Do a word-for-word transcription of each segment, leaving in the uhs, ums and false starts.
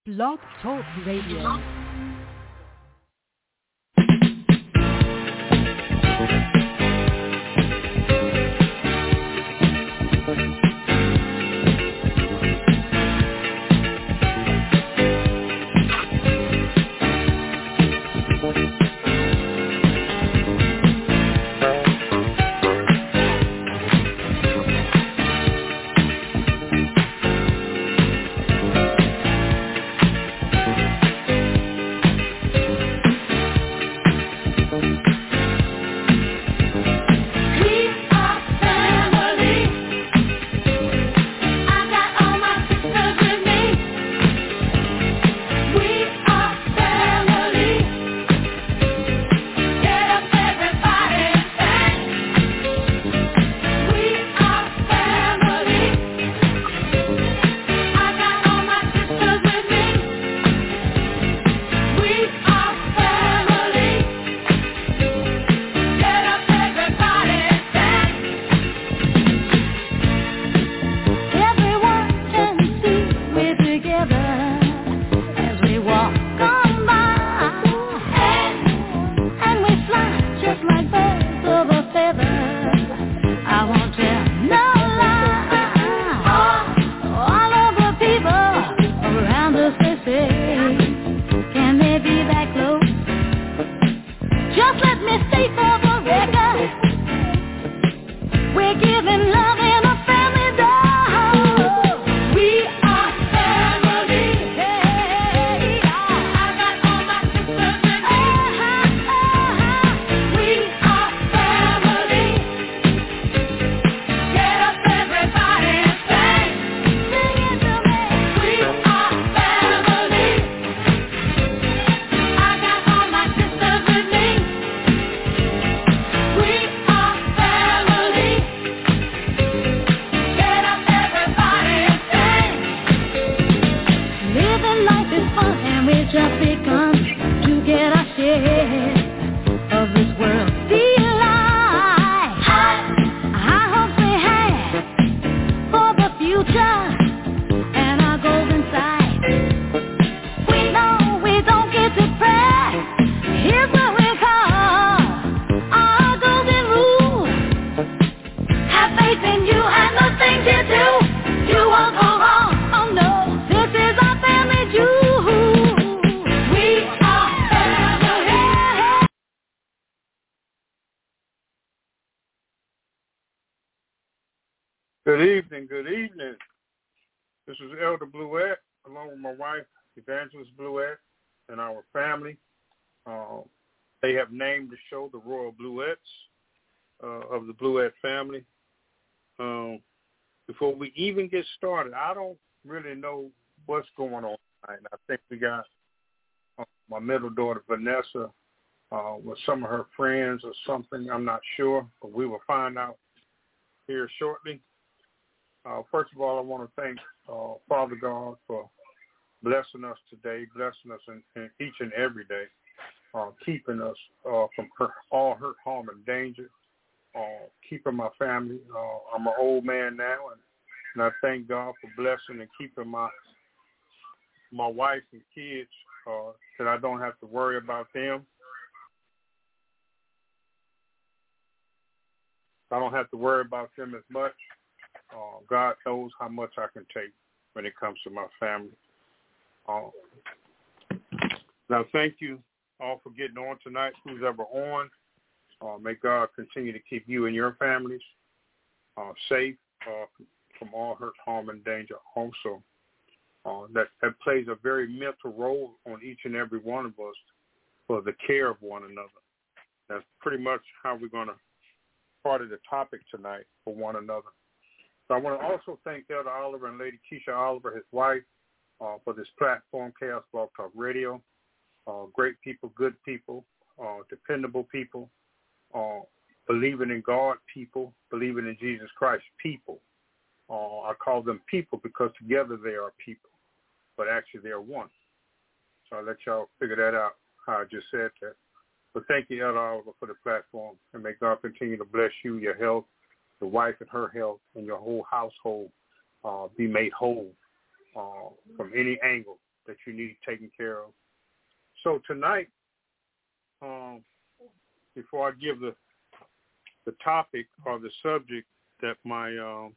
Blog Talk Radio. Good evening, good evening. This is Elder Bluette, along with my wife, Evangelist Bluette, and our family. Uh, they have named the show the Royal Bluettes uh, of the Bluette family. Um, before we even get started, I don't really know what's going on tonight. I think we got uh, my middle daughter, Vanessa, uh, with some of her friends or something. I'm not sure, but we will find out here shortly. Uh, first of all, I want to thank uh, Father God for blessing us today, blessing us in, in each and every day, uh, keeping us uh, from hurt, all hurt, harm, and danger, uh, keeping my family. Uh, I'm an old man now, and, and I thank God for blessing and keeping my my wife and kids, uh, that I don't have to worry about them. I don't have to worry about them as much. Uh, God knows how much I can take when it comes to my family. Uh, now, thank you all for getting on tonight. Who's ever on, uh, may God continue to keep you and your families uh, safe uh, from all hurt, harm, and danger also. Uh, that, that plays a very mental role on each and every one of us for the care of one another. That's pretty much how we're going to part of the topic tonight, for one another. So I want to also thank Elder Oliver and Lady Keisha Oliver, his wife, uh, for this platform, Chaos Blog Talk Radio. Uh, great people, good people, uh, dependable people, uh, believing in God people, believing in Jesus Christ people. Uh, I call them people because together they are people, but actually they are one. So I'll let y'all figure that out, how I just said that. But thank you, Elder Oliver, for the platform, and may God continue to bless you, your health, the wife and her health, and your whole household uh, be made whole uh, from any angle that you need taken care of. So tonight, um, before I give the the topic or the subject that my, um,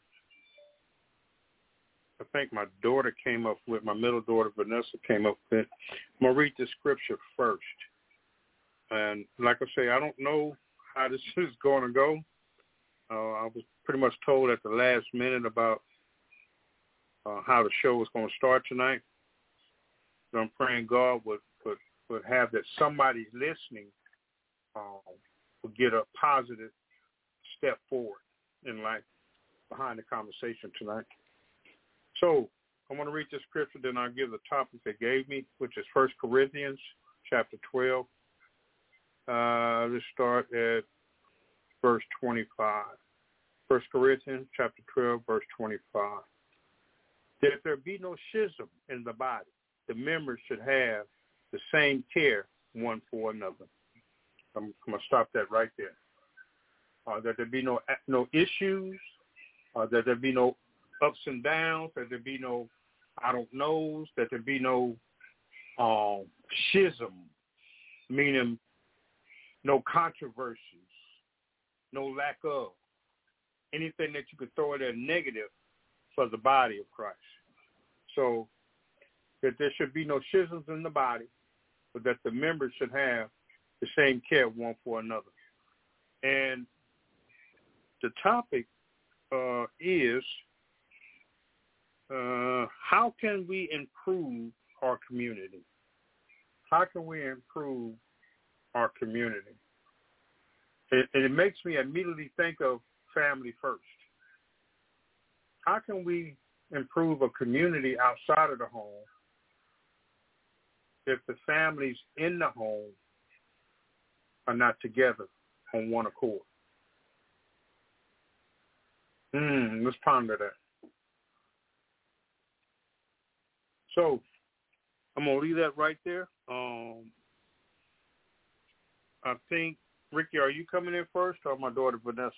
I think my daughter came up with, my middle daughter Vanessa came up with, I'm going to read the scripture first. And like I say, I don't know how this is going to go. Uh, I was pretty much told at the last minute about uh, how the show was going to start tonight. So I'm praying God would, would, would have that somebody listening um, would get a positive step forward in life behind the conversation tonight. So I want to read the scripture, then I'll give the topic they gave me, which is First Corinthians chapter twelve. Uh, let's start at verse twenty-five. First Corinthians chapter twelve, verse twenty-five. That if there be no schism in the body, the members should have the same care one for another. I'm, I'm going to stop that right there. Uh, that there be no no issues, uh, that there be no ups and downs, that there be no I don't knows, that there be no um, schism, meaning no controversies, no lack of, anything that you could throw in there negative for the body of Christ. So that there should be no schisms in the body, but that the members should have the same care one for another. And the topic uh, is uh, how can we improve our community? How can we improve our community? And, and it makes me immediately think of family first. How can we improve a community outside of the home if the families in the home are not together on one accord? Hmm, let's ponder that. So I'm going to leave that right there. Um, I think, Ricky, are you coming in first or my daughter Vanessa?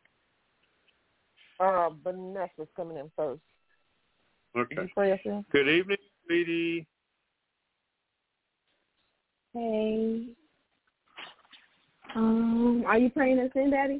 Uh, Vanessa's coming in first. Okay. Did you pray us in? Good evening, sweetie. Hey. Um, are you praying us in, Daddy?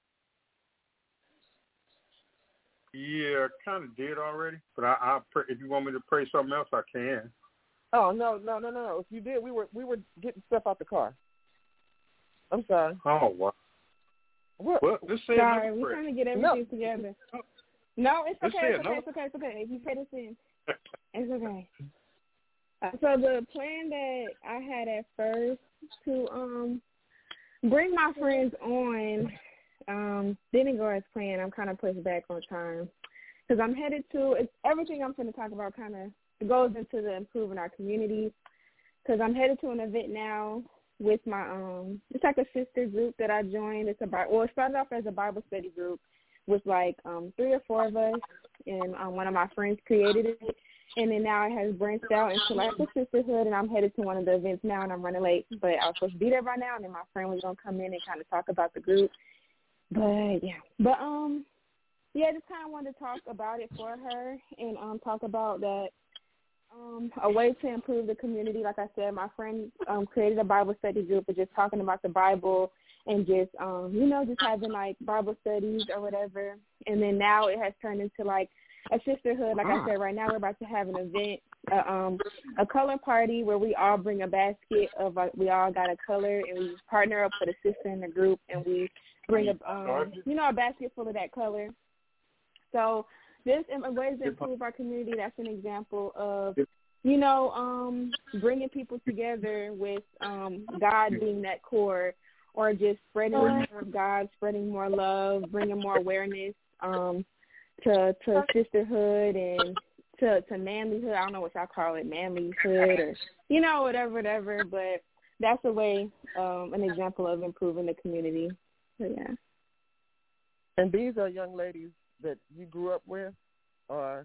Yeah, I kind of did already, but I, I pray, if you want me to pray something else, I can. Oh no, no, no, no, no! If you did, we were we were getting stuff out the car. I'm sorry. Oh wow. What? Well, let's say Sorry, another we're prayer. trying to get everything No. together. No, it's Let's okay, say it's okay, another- it's okay, it's okay. If you pray this in, it's okay. Uh, so the plan that I had at first to um bring my friends on um didn't go as planned. I'm kind of pushed back on time because I'm headed to it's everything I'm going to talk about. Kind of goes into the improving our community because I'm headed to an event now with my um it's like a sister group that I joined. It's a well it started off as a Bible study group with like um three or four of us, and um, one of my friends created it. And then now it has branched out into like a sisterhood, and I'm headed to one of the events now, and I'm running late. But I was supposed to be there by now, and then my friend was going to come in and kind of talk about the group. But, yeah. But, um, yeah, just kind of wanted to talk about it for her and um, talk about that um, a way to improve the community. Like I said, my friend um, created a Bible study group of just talking about the Bible and just, um, you know, just having, like, Bible studies or whatever. And then now it has turned into, like, a sisterhood. Like I said, right now we're about to have an event, uh, um, a color party where we all bring a basket of, uh, we all got a color, and we partner up with a sister in the group, and we bring a, um, you know, a basket full of that color. So this in ways to improve our community. That's an example of, you know, um, bringing people together with um, God being that core, or just spreading more of God, spreading more love, bringing more awareness, um, to to sisterhood and to, to manlyhood. I don't know what y'all call it, manlyhood or, you know, whatever, whatever. But that's a way, um, an example of improving the community. So, yeah. And these are young ladies that you grew up with, or?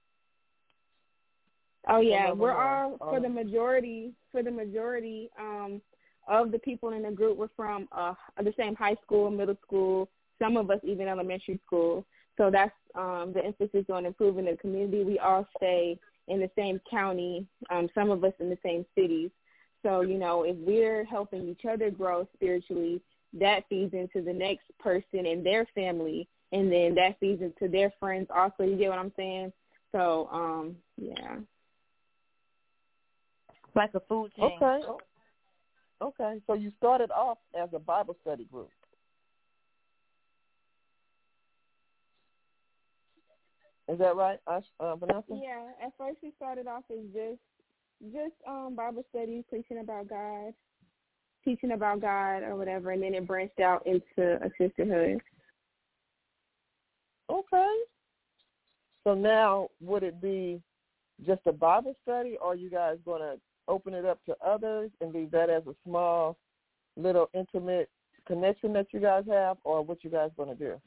Oh, yeah. We're all, for the majority, for the majority um, of the people in the group, we're from uh, the same high school, middle school, some of us even elementary school. So that's um, the emphasis on improving the community. We all stay in the same county, um, some of us in the same cities. So, you know, if we're helping each other grow spiritually, that feeds into the next person and their family, and then that feeds into their friends also. You get what I'm saying? So, um, yeah. Like a food chain. Okay. Okay. So you started off as a Bible study group. Is that right, uh, Vanessa? Yeah. At first, we started off as just just um, Bible study, preaching about God, teaching about God, or whatever, and then it branched out into a sisterhood. Okay. So now, would it be just a Bible study, or are you guys going to open it up to others and leave that as a small, little intimate connection that you guys have, or what you guys going to do?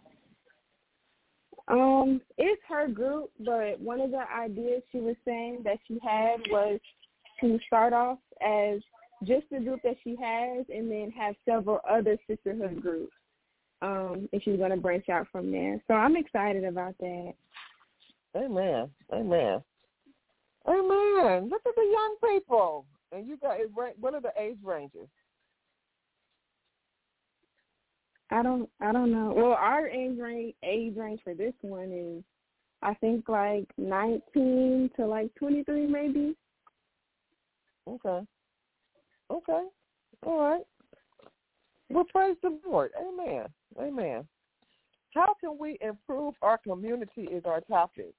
Um, it's her group, but one of the ideas she was saying that she had was to start off as just the group that she has, and then have several other sisterhood groups. Um, and she's going to branch out from there. So I'm excited about that. Amen. Amen. Amen. Look at the young people. And you got, what are the age ranges? I don't, I don't know. Well, our age range, age range for this one is, I think, like nineteen to like twenty-three, maybe. Okay. Okay. All right. Well, praise the Lord. Amen. Amen. How can we improve our community is our topic.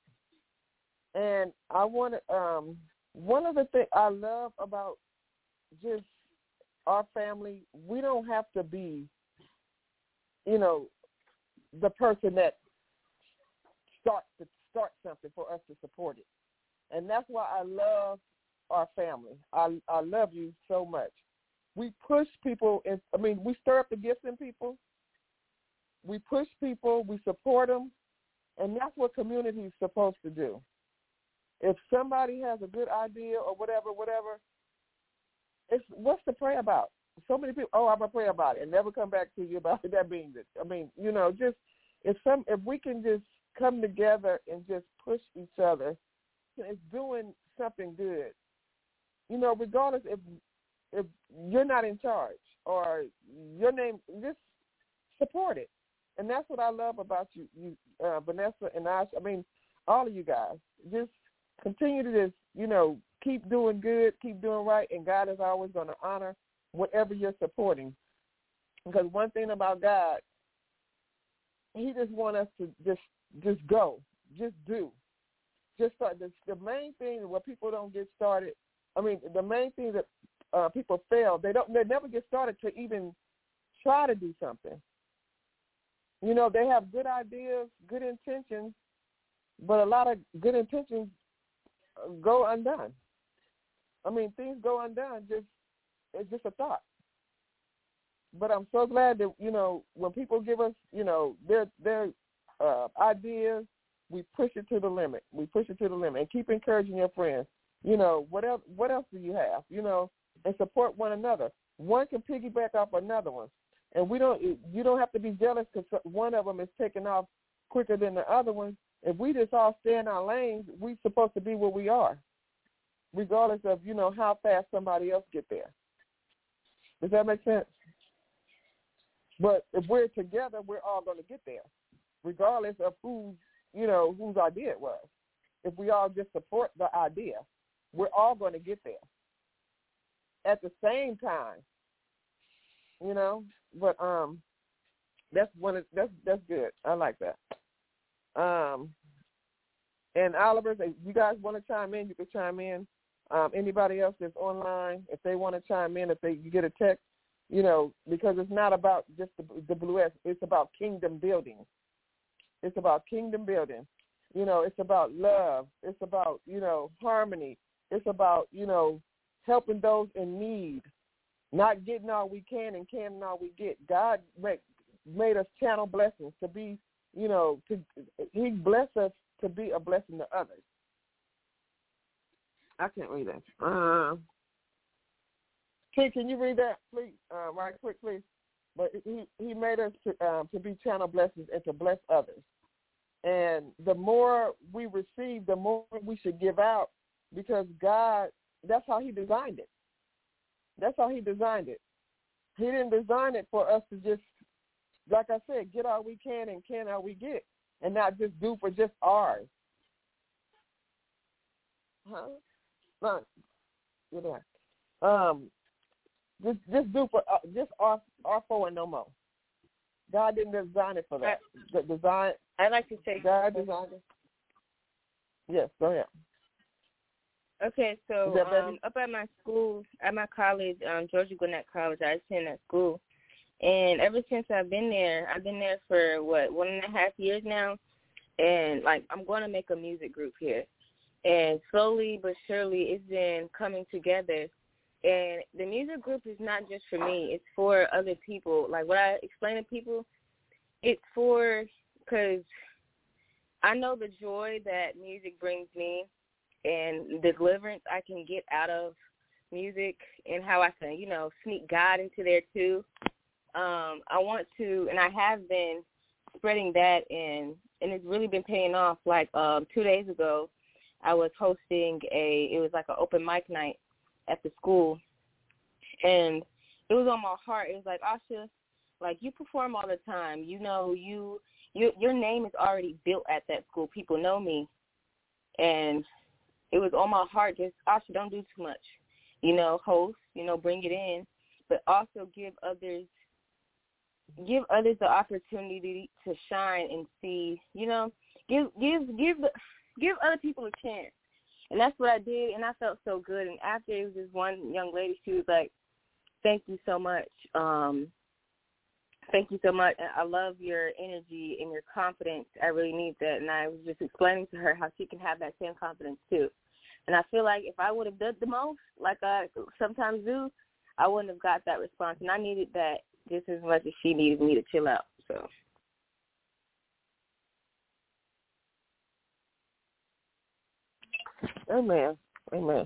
And I want to, um, one of the things I love about just our family, we don't have to be, you know, the person that starts to start something for us to support it. And that's why I love our family. I I love you so much. We push people, in, I mean, we stir up the gifts in people. We push people, we support them, and that's what community is supposed to do. If somebody has a good idea or whatever, whatever, it's what's to pray about? So many people, oh, I'm going to pray about it and never come back to you about it. That being it. I mean, you know, just if some, if we can just come together and just push each other, it's doing something good. You know, regardless if if you're not in charge or your name, just support it. And that's what I love about you, you uh, Vanessa and I. I mean, all of you guys. Just continue to just, you know, keep doing good, keep doing right, and God is always going to honor whatever you're supporting. Because one thing about God, he just wants us to just just go, just do. Just start. The, the main thing where people don't get started, I mean, the main thing that uh, people fail, they don't, they never get started to even try to do something. You know, they have good ideas, good intentions, but a lot of good intentions go undone. I mean, things go undone. Just it's just a thought. But I'm so glad that, you know, when people give us, you know, their their uh, ideas, we push it to the limit. We push it to the limit, and keep encouraging your friends. You know, what else? What else do you have? You know, and support one another. One can piggyback off another one, and we don't. You don't have to be jealous because one of them is taking off quicker than the other one. If we just all stay in our lanes, we're supposed to be where we are, regardless of, you know, how fast somebody else get there. Does that make sense? But if we're together, we're all going to get there, regardless of who, you know, whose idea it was. If we all just support the idea, we're all going to get there at the same time, you know. But um, that's one. Of, that's that's good. I like that. Um, and Oliver, if you guys want to chime in, you can chime in. Um, anybody else that's online, if they want to chime in, if they you get a text, you know, because it's not about just the, the Blue S. It's about kingdom building. It's about kingdom building. You know, it's about love. It's about, you know, harmony. It's about, you know, helping those in need, not getting all we can and canning all we get. God make, made us channel blessings to be, you know, to he blessed us to be a blessing to others. I can't read that. Uh, can, can you read that, please, uh, right quick, please? But he, he made us to, um, to be channel blessings and to bless others. And the more we receive, the more we should give out because God, that's how he designed it. That's how he designed it. He didn't design it for us to just, like I said, get all we can and can all we get, and not just do for just ours. Huh? No, you know, um, just just do for uh, just our our for and no more. God didn't design it for that. The design. I'd like to say God designed it. Yes, go ahead. Okay, so Is that um, up at my school, at my college, um, Georgia Gwinnett College, I attend that school. And ever since I've been there, I've been there for, what, one and a half years now. And, like, I'm going to make a music group here. And slowly but surely it's been coming together. And the music group is not just for me. It's for other people. Like, what I explain to people, it's for, because I know the joy that music brings me and the deliverance I can get out of music and how I can, you know, sneak God into there too. Um, I want to, and I have been spreading that, and, and it's really been paying off. Like um, two days ago, I was hosting a, it was like an open mic night at the school, and it was on my heart. It was like, Asha, like, you perform all the time. You know, you, you your name is already built at that school. People know me. And it was on my heart, just, Asha, don't do too much. You know, host, you know, bring it in, but also give others, give others the opportunity to shine and see, you know, give, give, give, give other people a chance. And that's what I did, and I felt so good. And after, it was this one young lady, she was like, thank you so much. Um, thank you so much. I love your energy and your confidence. I really need that. And I was just explaining to her how she can have that same confidence too. And I feel like if I would have done the most, like I sometimes do, I wouldn't have got that response. And I needed that just as much as she needed me to chill out. So. Amen. Amen.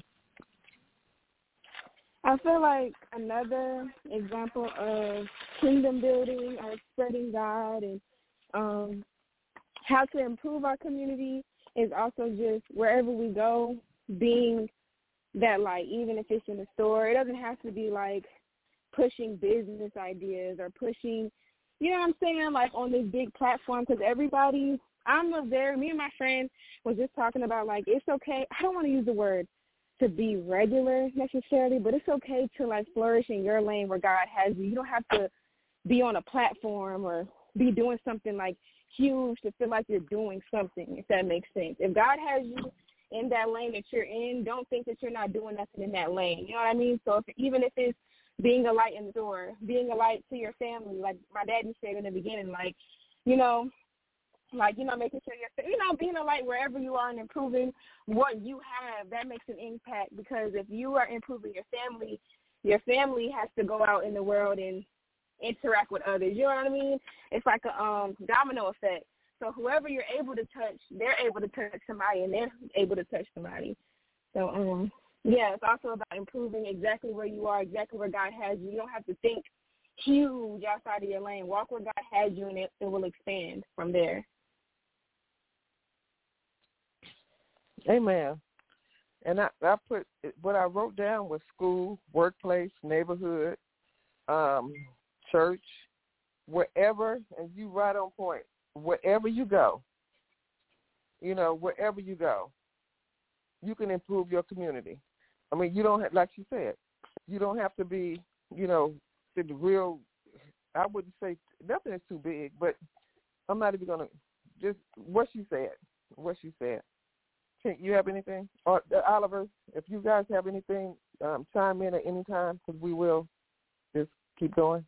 I feel like another example of kingdom building or spreading God and um, how to improve our community is also just wherever we go, being that light, even if it's in the store. It doesn't have to be like pushing business ideas or pushing, you know what I'm saying, like on this big platform, because everybody, I'm a very, me and my friend was just talking about, like, it's okay. I don't want to use the word to be regular necessarily, but it's okay to, like, flourish in your lane where God has you. You don't have to be on a platform or be doing something, like, huge to feel like you're doing something, if that makes sense. If God has you in that lane that you're in, don't think that you're not doing nothing in that lane. You know what I mean? So if, even if it's being a light in the store, being a light to your family, like my daddy said in the beginning, like, you know, like, you know, making sure you're, you know, being a light wherever you are and improving what you have, that makes an impact, because if you are improving your family, your family has to go out in the world and interact with others. You know what I mean? It's like a um, domino effect. So whoever you're able to touch, they're able to touch somebody, and they're able to touch somebody. So, um, yeah, it's also about improving exactly where you are, exactly where God has you. You don't have to think huge outside of your lane. Walk where God has you, and it, it will expand from there. Amen. And I, I put what I wrote down was school, workplace, neighborhood, um, church, wherever, and you right on point. Wherever you go, you know, wherever you go, you can improve your community. I mean, you don't have, like you said, you don't have to be, you know, the real, I wouldn't say nothing is too big, but I'm not even going to, just what she said, what she said. Can you have anything? Or, uh, Oliver, if you guys have anything, um, chime in at any time, because we will just keep going.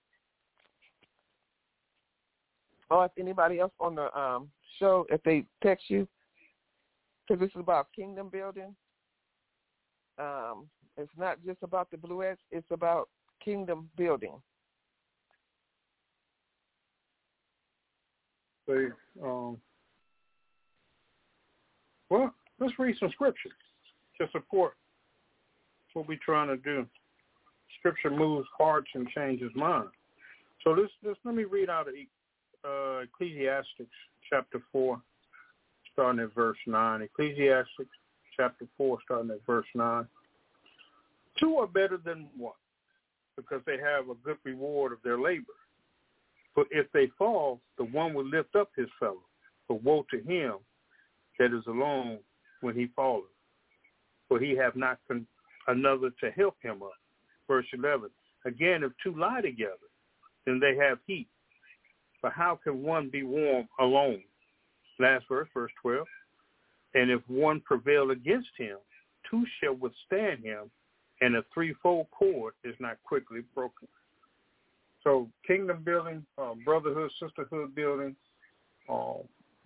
Or if anybody else on the um, show, if they text you, because this is about kingdom building. Um, it's not just about the Bluettes, it's about kingdom building. Say, um, well, let's read some scripture to support what we're trying to do. Scripture moves hearts and changes minds. So this, this, let me read out of uh, Ecclesiastes chapter four, starting at verse nine. Ecclesiastes chapter four, starting at verse nine. Two are better than one, because they have a good reward of their labor. But if they fall, the one will lift up his fellow. But woe to him that is alone when he falleth, for he hath not con- another to help him up. Verse eleven. Again, if two lie together, then they have heat. But how can one be warm alone? Last verse, verse twelve. And if one prevail against him, two shall withstand him, and a threefold cord is not quickly broken. So kingdom building, uh, brotherhood, sisterhood building, uh,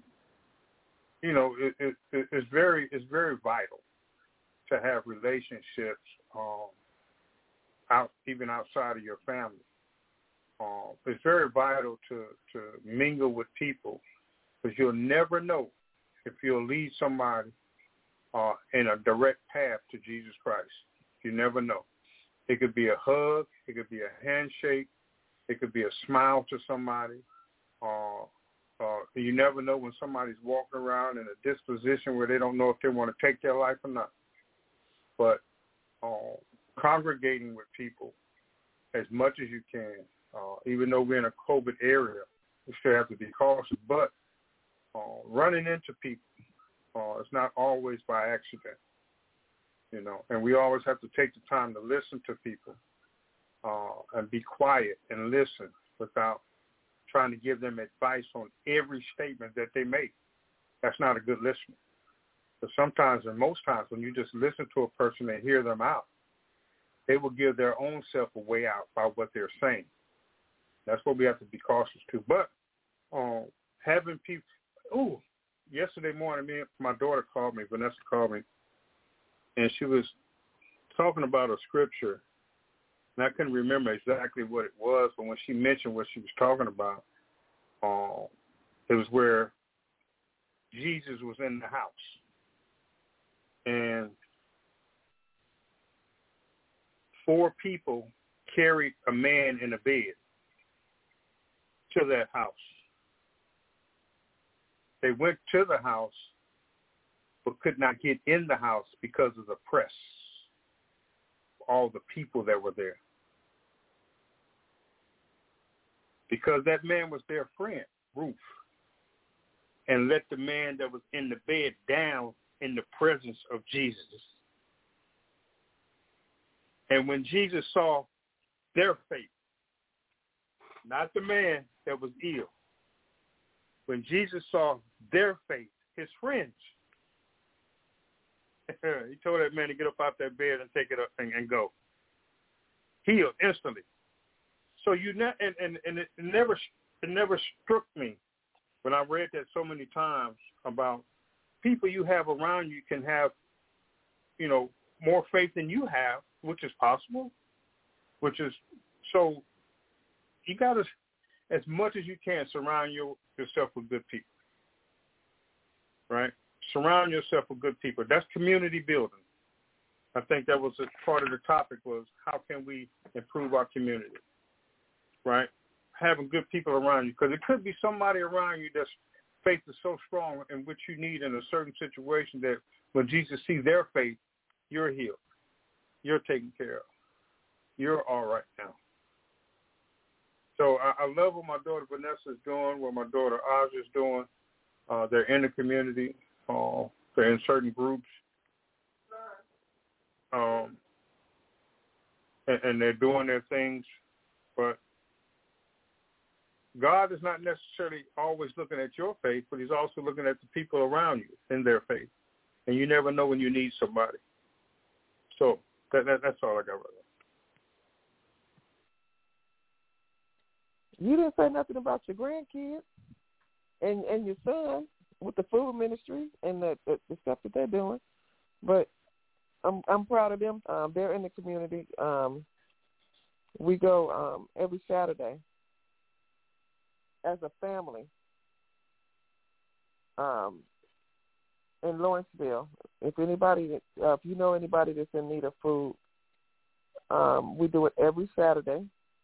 you know, it, it, it, it's very it's very vital to have relationships um, out even outside of your family. Uh, it's very vital to, to mingle with people, because you'll never know if you'll lead somebody uh, in a direct path to Jesus Christ. You never know. It could be a hug. It could be a handshake. It could be a smile to somebody. Uh, uh, you never know when somebody's walking around in a disposition where they don't know if they want to take their life or not. But uh, congregating with people as much as you can, uh, even though we're in a COVID area, we still have to be cautious. But uh, running into people, uh, it's not always by accident, you know. And we always have to take the time to listen to people uh, and be quiet and listen without trying to give them advice on every statement that they make. That's not a good listener. But sometimes, and most times, when you just listen to a person and hear them out, they will give their own self a way out by what they're saying. That's what we have to be cautious to. But um, having people, ooh, yesterday morning, me, my daughter called me, Vanessa called me, and she was talking about a scripture, and I couldn't remember exactly what it was, but when she mentioned what she was talking about, uh, it was where Jesus was in the house. And four people carried a man in a bed to that house. They went to the house but could not get in the house because of the press, all the people that were there. Because that man was their friend, Ruth, and let the man that was in the bed down in the presence of Jesus. And when Jesus saw their faith, not the man that was ill, when Jesus saw their faith, his friends, he told that man to get up out that bed and take it up and, and go. Healed instantly. So you ne- and, and, and it never it never struck me when I read that so many times about people you have around you can have, you know, more faith than you have, which is possible, which is, so you got to, as much as you can, surround your, yourself with good people, right? Surround yourself with good people. That's community building. I think that was a part of the topic, was how can we improve our community, right? Having good people around you, because it could be somebody around you that's faith is so strong in which you need in a certain situation that when Jesus sees their faith, you're healed. You're taken care of. You're all right now. So I, I love what my daughter Vanessa is doing, what my daughter Aja is doing. Uh, they're in the community. Uh, they're in certain groups. Um, and, and they're doing their things. But God is not necessarily always looking at your faith, but he's also looking at the people around you in their faith. And you never know when you need somebody. So that, that, that's all I got right now. You didn't say nothing about your grandkids and, and your son with the food ministry and the, the, the stuff that they're doing. But I'm I'm proud of them. Um, they're in the community. Um, we go um, every Saturday as a family um, in Lawrenceville. If anybody, uh, if you know anybody that's in need of food, um, we do it every Saturday.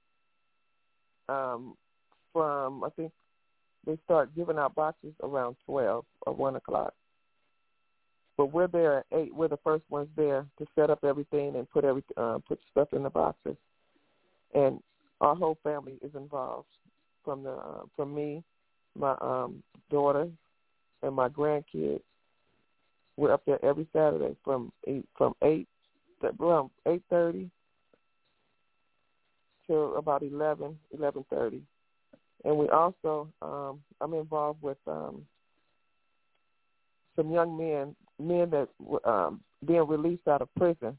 Um, from I think they start giving out boxes around twelve or one o'clock, but we're there at eight. We're the first ones there to set up everything and put every uh, put stuff in the boxes, and our whole family is involved, from the uh, from me, my um, daughter, and my grandkids. We're up there every Saturday from eight from eight around eight thirty till about eleven, eleven thirty, and we also um, I'm involved with um, some young men, men that um, being released out of prison.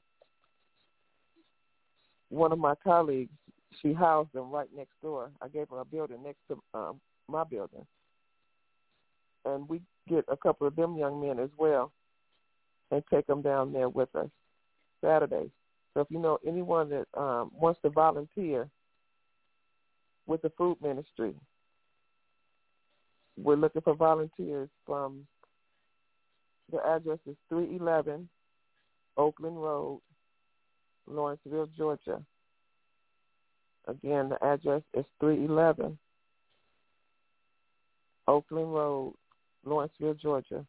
One of my colleagues, she housed them right next door. I gave her a building next to um, my building, and we get a couple of them young men as well, and take them down there with us Saturdays. So if you know anyone that um, wants to volunteer with the food ministry, we're looking for volunteers from, the address is three eleven Oakland Road, Lawrenceville, Georgia. Again, the address is three eleven Oakland Road, Lawrenceville, Georgia.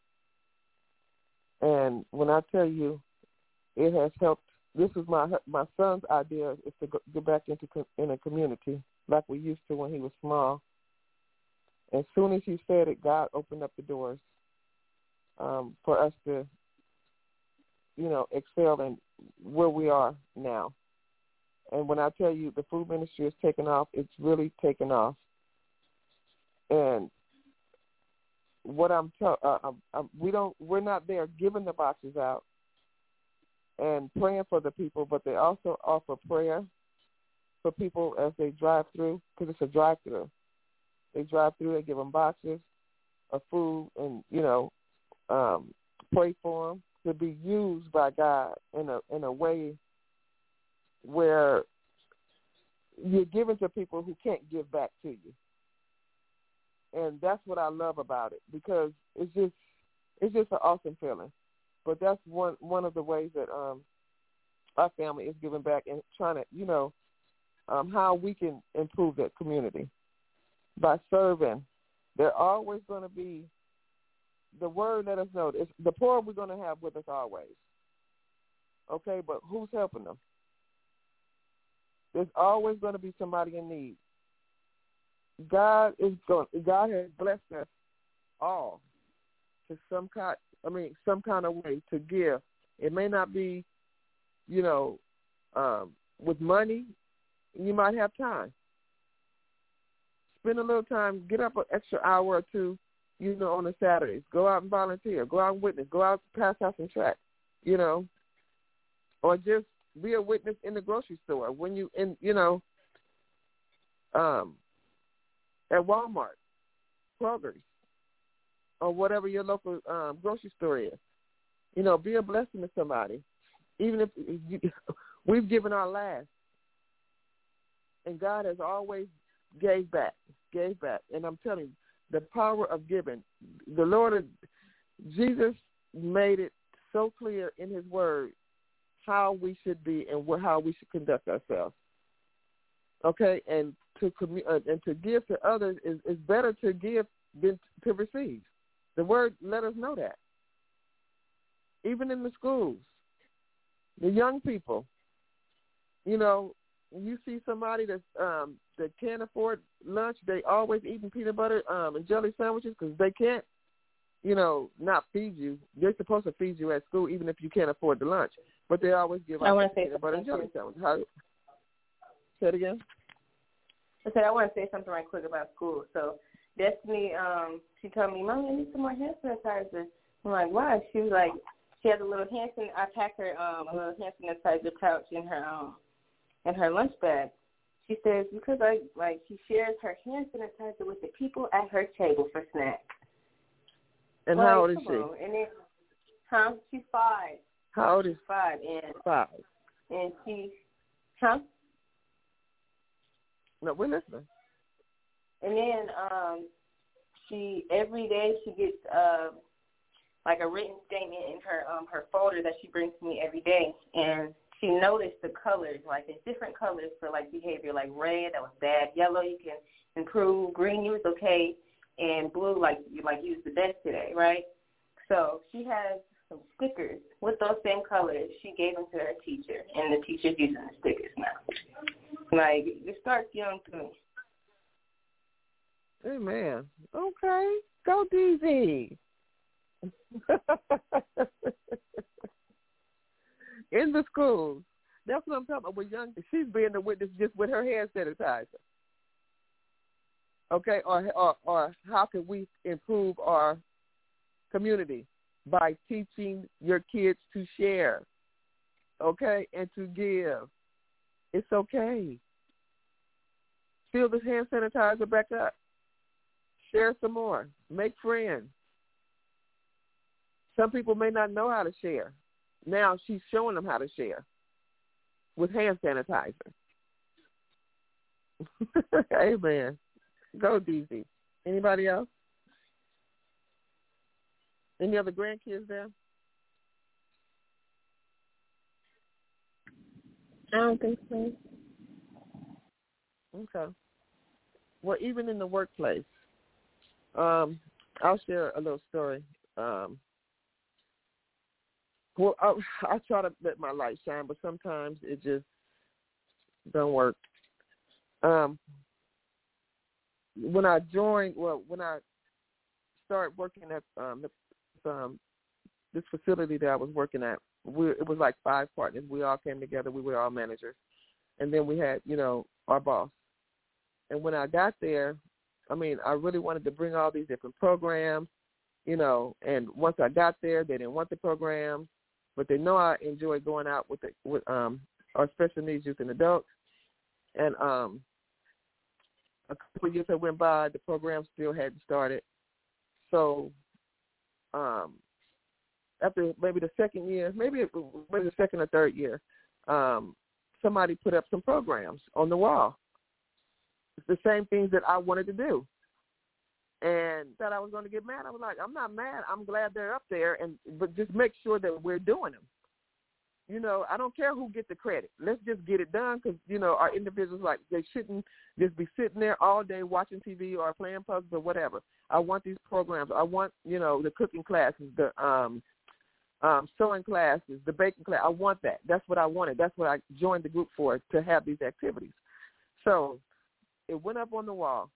And when I tell you, it has helped. This was my my son's idea, is to go, go back into in a community like we used to when he was small. As soon as he said it, God opened up the doors um, for us to, you know, excel in where we are now. And when I tell you the food ministry is taking off, it's really taking off. And what I'm telling, uh, um, we don't, we're not there giving the boxes out and praying for the people, but they also offer prayer for people as they drive through, because it's a drive-through. They drive through, they give them boxes of food, and you know, um, pray for them to be used by God in a in a way where you're giving to people who can't give back to you. And that's what I love about it, because it's just it's just an awesome feeling. But that's one one of the ways that um, our family is giving back and trying to, you know, um, how we can improve that community by serving. They're always going to be, the word let us know, it's, the poor we're going to have with us always. Okay, but who's helping them? There's always going to be somebody in need. God is going. God has blessed us all to some kind. I mean, some kind of way to give. It may not be, you know, um, with money. You might have time. Spend a little time. Get up an extra hour or two, you know, on the Saturdays. Go out and volunteer. Go out and witness. Go out to pass out some tracts, you know, or just be a witness in the grocery store when you in, you know, um. at Walmart, Kroger's, or whatever your local um, grocery store is. You know, be a blessing to somebody. Even if you, we've given our last, and God has always gave back, gave back. And I'm telling you, the power of giving, the Lord, Jesus made it so clear in his word how we should be and how we should conduct ourselves. Okay, and to commu- uh, and to give to others is, is better to give than to receive. The word let us know that. Even in the schools, the young people, you know, you see somebody that um, that can't afford lunch, they always eating peanut butter um, and jelly sandwiches because they can't, you know, not feed you. They're supposed to feed you at school even if you can't afford the lunch, but they always give out peanut butter and jelly sandwiches. How, say it again. I said I want to say something right quick about school. So Destiny, um, she told me, Mommy, I need some more hand sanitizer. I'm like, why? She was like, she has a little hand sanitizer. I pack her um, a little hand sanitizer pouch in her um in her lunch bag. She says because I like she shares her hand sanitizer with the people at her table for snacks. And like, how old is she? On. And then, huh? She's five. How old is she's five? And five? And she, huh? No, we're listening. And then um, she every day she gets uh, like a written statement in her um, her folder that she brings to me every day, and she noticed the colors, like there's different colors for like behavior, like red that was bad, yellow you can improve, green you was okay, and blue like you like you was the best today, right? So she has some stickers with those same colors. She gave them to her teacher, and the teacher's using the stickers now. Like, it starts young to me. Amen. Okay. Go D Z. In the schools. That's what I'm talking about. With young, she's being the witness just with her hand sanitizer. Okay, or, or or how can we improve our community? By teaching your kids to share, okay, and to give. It's okay. Fill this hand sanitizer back up. Share some more. Make friends. Some people may not know how to share. Now she's showing them how to share with hand sanitizer. Amen. Go, D Z. Anybody else? Any other grandkids there? I don't think so. Okay. Well, even in the workplace, um, I'll share a little story. Um, well, I, I try to let my light shine, but sometimes it just don't work. Um, when I joined, well, when I started working at um, the, um, this facility that I was working at, we, it was like five partners. We all came together. We were all managers. And then we had, you know, our boss. And when I got there, I mean, I really wanted to bring all these different programs, you know, and once I got there, they didn't want the programs, but they know I enjoy going out with the, with um, our special needs youth and adults. And um, a couple of years that went by, the program still hadn't started. So um, after maybe the second year, maybe it, maybe the second or third year, um, somebody put up some programs on the wall. It's the same things that I wanted to do. And that I was going to get mad. I was like, I'm not mad. I'm glad they're up there, and but just make sure that we're doing them. You know, I don't care who gets the credit. Let's just get it done because, you know, our individuals, like, they shouldn't just be sitting there all day watching T V or playing puzzles or whatever. I want these programs. I want, you know, the cooking classes, the um, um, sewing classes, the baking class. I want that. That's what I wanted. That's what I joined the group for, to have these activities. So it went up on the wall.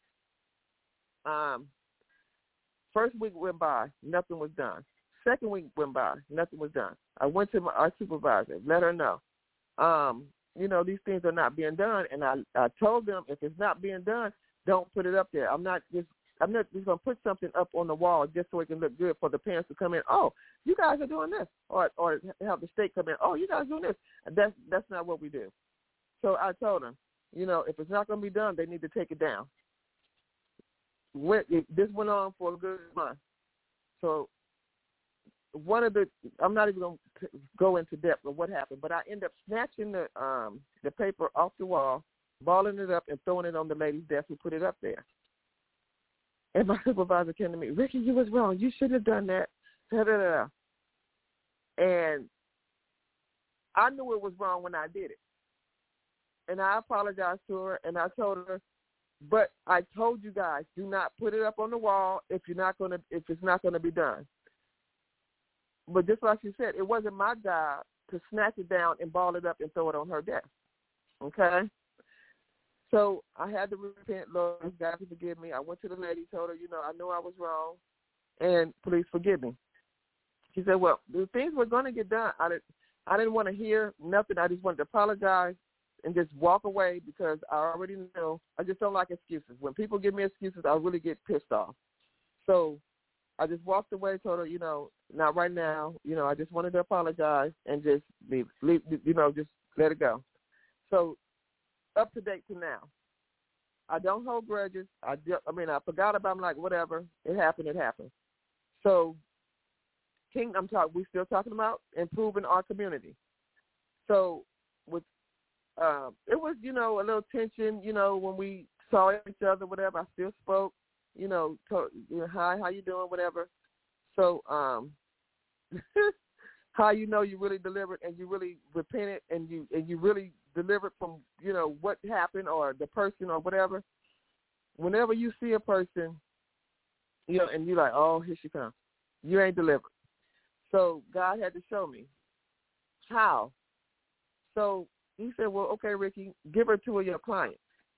Um, first week went by, nothing was done. Second week went by, nothing was done. I went to my, our supervisor, let her know, um, you know, these things are not being done. And I, I told them, if it's not being done, don't put it up there. I'm not just, I'm not just going to put something up on the wall just so it can look good for the parents to come in. Oh, you guys are doing this, or or have the state come in. Oh, you guys are doing this. That's that's not what we do. So I told them, you know, if it's not going to be done, they need to take it down. Went, this went on for a good month. So one of the, I'm not even going to go into depth of what happened, but I ended up snatching the um, the paper off the wall, balling it up, and throwing it on the lady's desk who put it up there. And my supervisor came to me, Ricky, you was wrong. You shouldn't have done that. Da-da-da. And I knew it was wrong when I did it. And I apologized to her, and I told her, but I told you guys, do not put it up on the wall if you're not gonna if it's not gonna be done. But just like she said, it wasn't my job to snatch it down and ball it up and throw it on her desk. Okay? So I had to repent, Lord, God to forgive me. I went to the lady, told her, you know, I know I was wrong, and please forgive me. She said, well, the things were going to get done. I didn't, I didn't want to hear nothing. I just wanted to apologize and just walk away because I already know. I just don't like excuses. When people give me excuses, I really get pissed off. So I just walked away, told her, you know, not right now. You know, I just wanted to apologize and just leave, leave you know, just let it go. So up to date to now. I don't hold grudges. I, I mean, I forgot about them, like, whatever. It happened, it happened. So, King, I'm talking, we're still talking about improving our community. So, with, um, it was, you know, a little tension, you know, when we saw each other, whatever. I still spoke, you know, to, you know, hi, how you doing, whatever. So, um, how you know you really delivered and you really repented and you and you really delivered from, you know, what happened or the person or whatever. Whenever you see a person, you know, and you're like, oh, here she comes, you ain't delivered. So God had to show me how. So he said, well, okay, Ricky, give her two of your clients.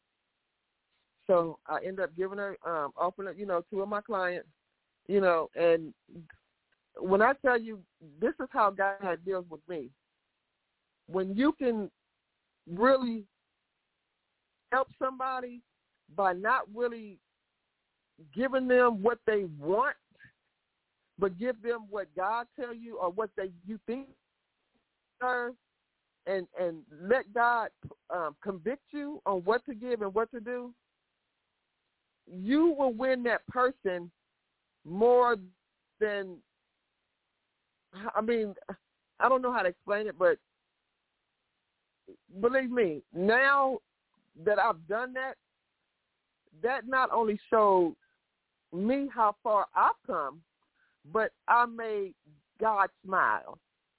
So I ended up giving her, um, offering her, you know, two of my clients, you know, and when I tell you, this is how God deals with me. When you can really help somebody by not really giving them what they want, but give them what God tell you or what they you think are, and and let God um, convict you on what to give and what to do, you will win that person more than, I mean, I don't know how to explain it, but believe me, now that I've done that, that not only showed me how far I've come, but I made God smile.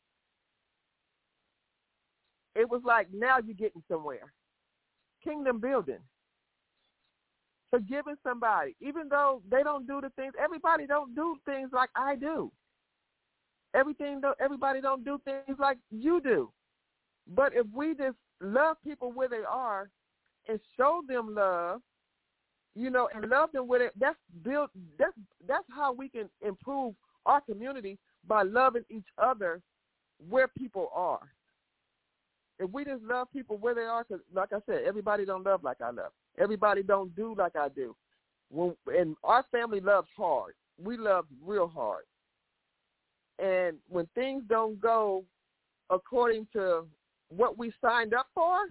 It was like, now you're getting somewhere. Kingdom building. Forgiving somebody, even though they don't do the things, everybody don't do things like I do. Everything, everybody don't do things like you do. But if we just love people where they are and show them love, you know, and love them with it, that's build. That's that's how we can improve our community, by loving each other where people are. If we just love people where they are, because like I said, everybody don't love like I love. Everybody don't do like I do. When, and our family loves hard. We love real hard. And when things don't go according to what we signed up for,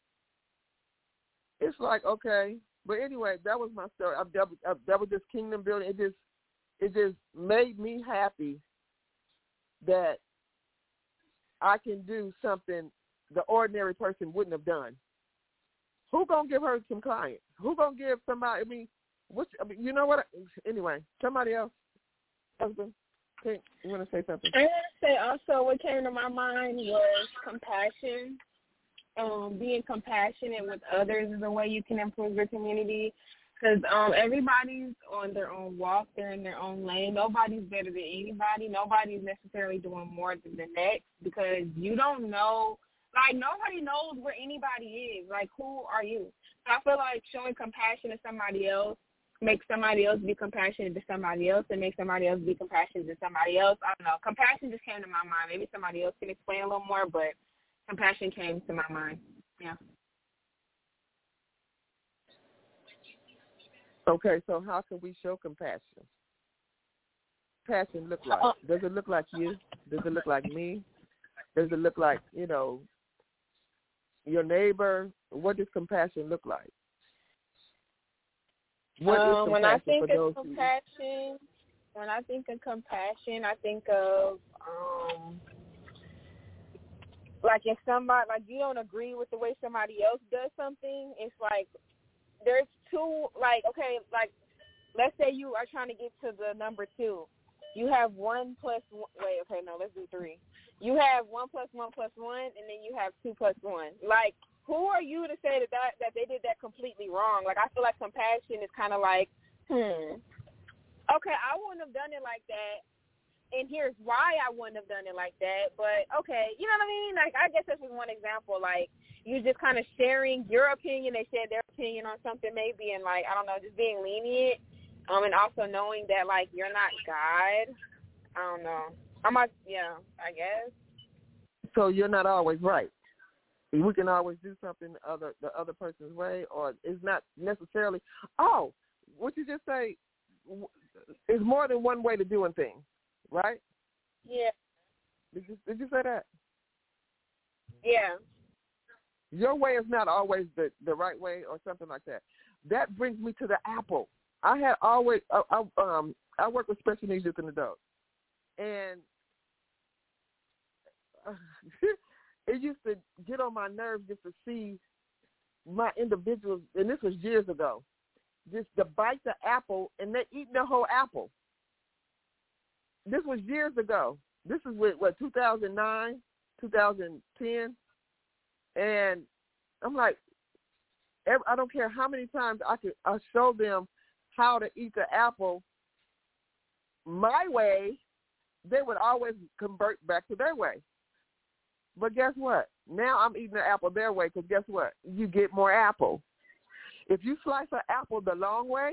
it's like, okay. But anyway, that was my story. I, that, I, that was just kingdom building. It just, it just made me happy that I can do something the ordinary person wouldn't have done. Who gonna give her some clients? Who gonna give somebody? I mean, what? I mean, you know what? Anyway, somebody else. Husband, okay, you want to say something? I want to say also what came to my mind was compassion. Um, being compassionate with others is a way you can improve your community. Because um, everybody's on their own walk. They're in their own lane. Nobody's better than anybody. Nobody's necessarily doing more than the next, because you don't know. Like, nobody knows where anybody is. Like, who are you? So I feel like showing compassion to somebody else makes somebody else be compassionate to somebody else, and makes somebody else be compassionate to somebody else. I don't know. Compassion just came to my mind. Maybe somebody else can explain a little more, but compassion came to my mind. Yeah. Okay, so how can we show compassion? Compassion look like? Does it look like you? Does it look like me? Does it look like, you know, your neighbor? What does compassion look like? What um, is compassion when I think for of those compassion, who... when I think of compassion, I think of um, like if somebody, like you don't agree with the way somebody else does something, it's like there's two, like, okay, like let's say you are trying to get to the number two. You have one plus one, wait, okay, no, let's do three. You have one plus one plus one, and then you have two plus one. Like, who are you to say that, that that they did that completely wrong? Like, I feel like compassion is kind of like, hmm, okay, I wouldn't have done it like that, and here's why I wouldn't have done it like that. But, okay, you know what I mean? Like, I guess that's just one example. Like, you're just kind of sharing your opinion. They shared their opinion on something maybe, and, like, I don't know, just being lenient, um, and also knowing that, like, you're not God. I don't know. I might, yeah, I guess. So you're not always right. We can always do something the other the other person's way, or it's not necessarily. Oh, what you just say is more than one way to doing things, right? Yeah. Did you did you say that? Yeah. Your way is not always the, the right way, or something like that. That brings me to the apple. I had always I, I um I work with special needs youth and adults, and uh, it used to get on my nerves just to see my individuals, and this was years ago, just to bite the apple and they eating the whole apple. This was years ago. This is with what, two thousand nine, two thousand ten, and I'm like, I don't care how many times I could I show them how to eat the apple my way, they would always convert back to their way. But guess what? Now I'm eating the apple their way because guess what? You get more apple. If you slice an apple the long way,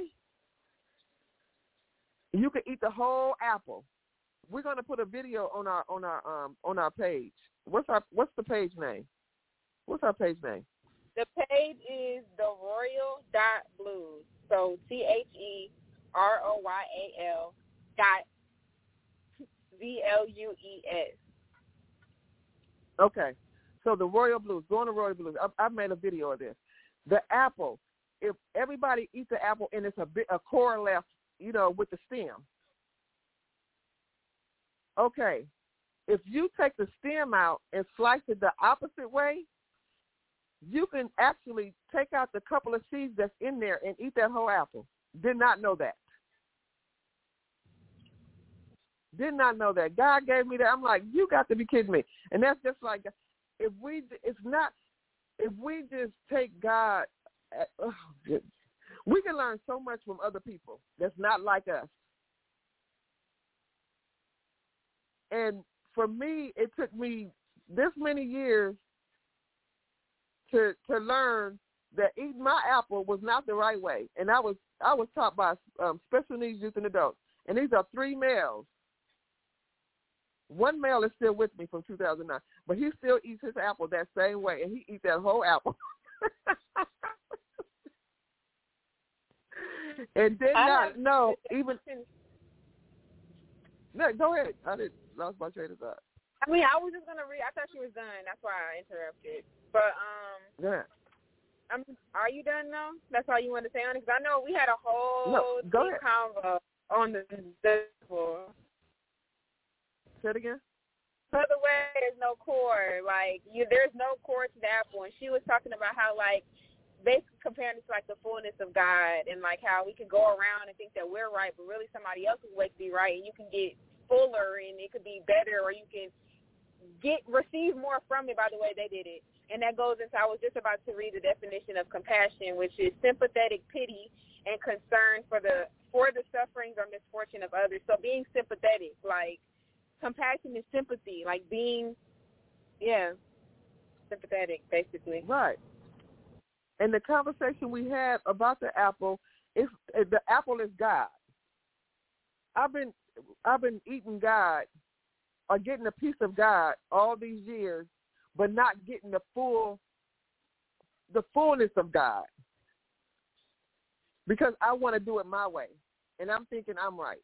you can eat the whole apple. We're gonna put a video on our on our um on our page. What's our what's the page name? What's our page name? The page is the Royal dot Blues. So T H E R O Y A L dot B L U E S. Okay. So the Royal Blues, go on the Royal Blues. I, I've made a video of this. The apple, if everybody eats the apple and it's a bit a core left, you know, with the stem. Okay. If you take the stem out and slice it the opposite way, you can actually take out the couple of seeds that's in there and eat that whole apple. Did not know that. Did not know that. God gave me that. I'm like, you got to be kidding me. And that's just like, if we, it's not, if we just take God, oh, we can learn so much from other people that's not like us. And for me, it took me this many years to to learn that eating my apple was not the right way. And I was I was taught by um, special needs youth and adults. And these are three males. One male is still with me from two thousand nine, but he still eats his apple that same way, and he eats that whole apple. And did not know even. No, go ahead. I didn't lost my train of thought. I mean, I was just gonna read. I thought she was done. That's why I interrupted. But um, yeah. I'm. Are you done now? That's all you want to say on it? Because I know we had a whole no, go deep ahead. convo on the the floor. Say it again. So the way there's no core, like you, there's no core to the apple, and she was talking about how like basically comparing it to like the fullness of God, and like how we can go around and think that we're right, but really somebody else's way to be right, and you can get fuller, and it could be better, or you can get receive more from it by the way they did it. And that goes into, I was just about to read the definition of compassion, which is sympathetic pity and concern for the for the sufferings or misfortune of others. So being sympathetic, like compassion is sympathy, like being, yeah, sympathetic, basically. Right. And the conversation we had about the apple is the apple is God. I've been I've been eating God or getting a piece of God all these years, but not getting the full the fullness of God because I want to do it my way, and I'm thinking I'm right.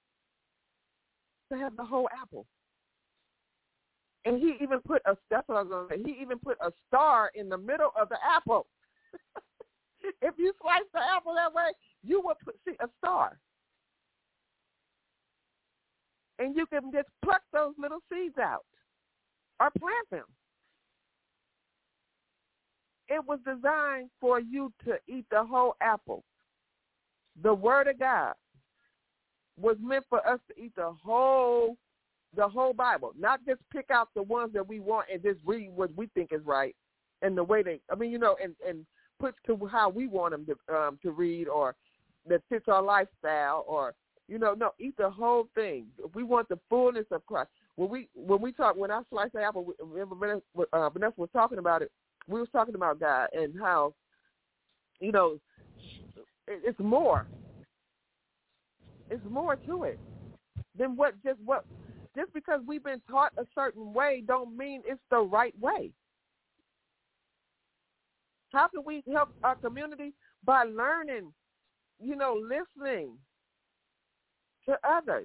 To have the whole apple. And he even put a, that's what I was going to say, he even put a star in the middle of the apple. If you slice the apple that way, you will put, see a star. And you can just pluck those little seeds out or plant them. It was designed for you to eat the whole apple. The Word of God was meant for us to eat the whole the whole Bible, not just pick out the ones that we want and just read what we think is right and the way they, I mean, you know, and, and put to how we want them to um, to read or that fits our lifestyle or, you know, no, eat the whole thing. If we want the fullness of Christ. When we when we talk, when I slice the apple, remember Vanessa, uh, Vanessa was talking about it, we was talking about God and how, you know, it, it's more. It's more to it than what just what just because we've been taught a certain way don't mean it's the right way. How can we help our community? By learning, you know, listening to others.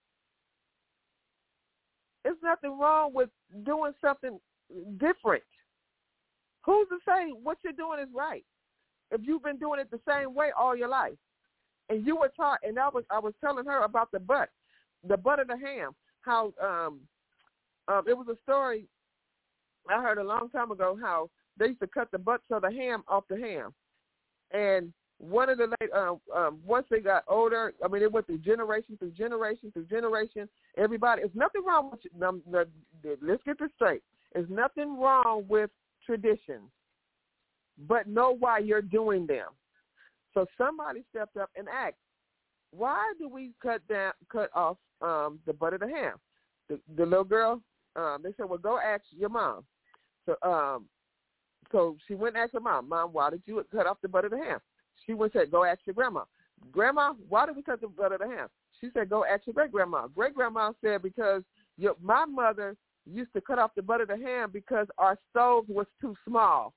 There's nothing wrong with doing something different. Who's to say what you're doing is right if you've been doing it the same way all your life? And you were taught, and I was I was telling her about the butt, the butt of the ham. How um, um, it was a story I heard a long time ago. How they used to cut the butts of the ham off the ham, and one of the uh, um, once they got older, I mean, it went through generation through generation through generation. Everybody, there's nothing wrong with um, the, the, let's get this straight. There's nothing wrong with traditions, but know why you're doing them. So somebody stepped up and asked, why do we cut down, cut off um, the butt of the ham? the, the little girl, um, they said, well, go ask your mom. So um, so she went and asked her mom, Mom, why did you cut off the butt of the ham? She went and said, go ask your grandma. Grandma, why did we cut the butt of the ham? She said, go ask your great-grandma. Great-grandma said, because your, my mother used to cut off the butt of the ham because our stove was too small.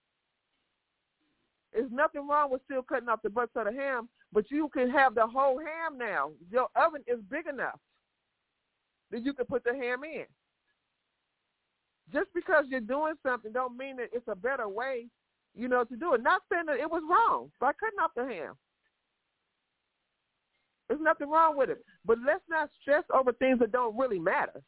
There's nothing wrong with still cutting off the butts of the ham, but you can have the whole ham now. Your oven is big enough that you can put the ham in. Just because you're doing something don't mean that it's a better way, you know, to do it. Not saying that it was wrong by cutting off the ham. There's nothing wrong with it. But let's not stress over things that don't really matter.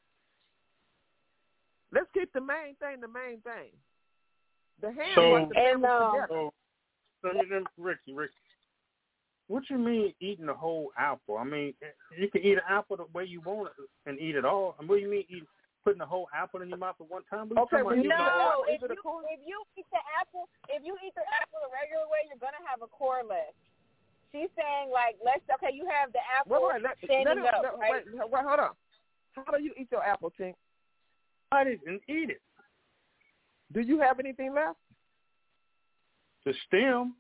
Let's keep the main thing the main thing. The ham so, was the family um, together. So, so Ricky, Ricky, what you mean eating the whole apple? I mean, you can eat an apple the way you want it and eat it all. And what do you mean eat, putting the whole apple in your mouth at one time? What Okay, well, you No, if Is it you, a core? if you eat the apple, if you eat the apple the regular way, you're gonna have a core left. She's saying like, let's okay, you have the apple Wait, wait, let, standing let, up, let, right? wait, wait, hold on. How do you eat your apple, Tink? I didn't eat it. Do you have anything left? The stem.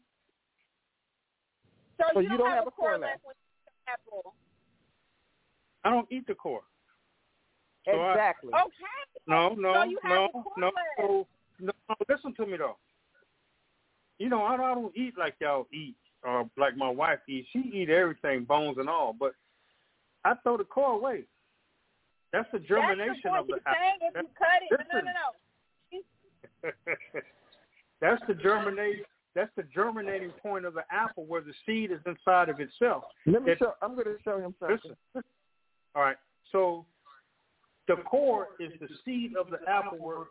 So, So you, you don't, don't have, have a a core core left. left with the apple. I don't eat the core. So Exactly. I, Okay. no, no, so you no, have the core no, left. no, no. Listen to me though. You know, I don't, I don't eat like y'all eat, or like my wife eats. She eat everything, bones and all. But I throw the core away. That's the germination That's the of the point apple. she's saying. If you cut it, no, no, no, no. That's the germinate. That's the germinating point of the apple, where the seed is inside of itself. Let me That- show. I'm going to show him something. Listen. All right. So the core is the seed of the apple. Where